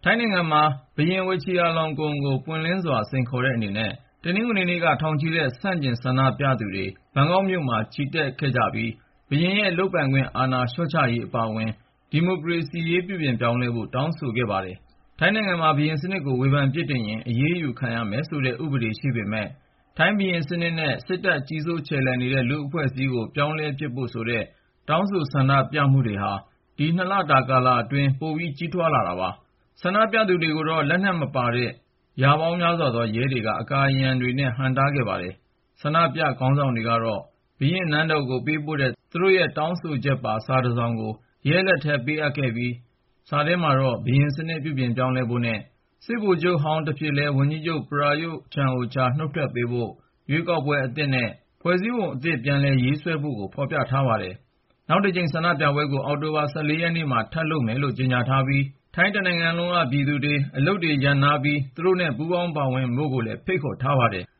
ထိုင်းနိုင်ငံမှာဘုရင်ဝချီရာလောင်ကွန်းကိုပွင့်လင်းစွာစိန်ခေါ်တဲ့အနေနဲ့တနင်္ဂနွေနေ့ကထောင်ချီတဲ့ဆန့်ကျင်ဆန္ဒပြသူတွေဘန်ကောက်မြို့မှာချီတက်ခဲ့ကြပြီးဘုရင်ရဲ့လုပ်ပိုင်ခွင့်အာဏာလျှော့ချရေးအပါအဝင်ဒီမိုကရေစီရေးပြုပြင်ပြောင်းလဲဖို့တောင်းဆိုခဲ့ပါတယ်။ထိုင်းနိုင်ငံမှာဘုရင်စနစ်ကိုဝေဖန်ပြစ်တင်ရင်အရေးယူခံရမယ်ဆိုတဲ့ဥပဒေရှိပေမဲ့ထိုင်းဘုရင်စနစ်နဲ့စစ်တပ်ကြီးစိုးချယ်လှယ်နေတဲ့လူ့အဖွဲ့အစည်းကိုပြောင်းလဲပစ်ဖို့ဆိုတဲ့တောင်းဆိုဆန္ဒပြမှုတွေဟာဒီ 2 လတာကာလအတွင်းပိုပြီးကြီးထွားလာတာပါ။ဆန္ဒပြသူတွေကိုတော့လက်နက်မပါတဲ့ရာပေါင်းများစွာသောရဲတွေကအကာအရံတွေနဲ့ဟန့်တားခဲ့ပါတယ်။ဆန္ဒပြခေါင်းဆောင်တွေကတော့ဘုရင်နန်းတော်ကိုပေးပို့တဲ့သူတို့ရဲ့တောင်းဆိုချက်ပါစာတစ်စောင်ကိုရဲလက်ထဲပေးအပ်ခဲ့ပြီးစာထဲမှာတော့ဘုရင်စနစ်ပြုပြင်ပြောင်းလဲဖို့နဲ့စစ်ဗိုလ်ချုပ်ဟောင်းတဖြစ်လဲဝန်ကြီးချုပ်ပရာယုချန်အိုချာနှုတ်ထွက်ပေးဖို့ရွေးကောက်ပွဲအသစ်နဲ့ဖွဲ့စည်းပုံအသစ်ပြန်လည်ရေးဆွဲဖို့ကိုဖော်ပြထားပါတယ်။နောက်တစ်ကြိမ်ဆန္ဒပြပွဲကိုအောက်တိုဘာ 14 ရက်နေ့မှာထပ်လုပ်မယ်လို့ကြေညာထားပြီးထိုင်းတနိုင်ငံလုံးကပြည်သူတွေအလုပ်တွေရပ်နားပြီးသူတို့နဲ့ပူးပေါင်းပါဝင်ဖို့ကိုလည်းဖိတ်ခေါ်ထားပါတယ်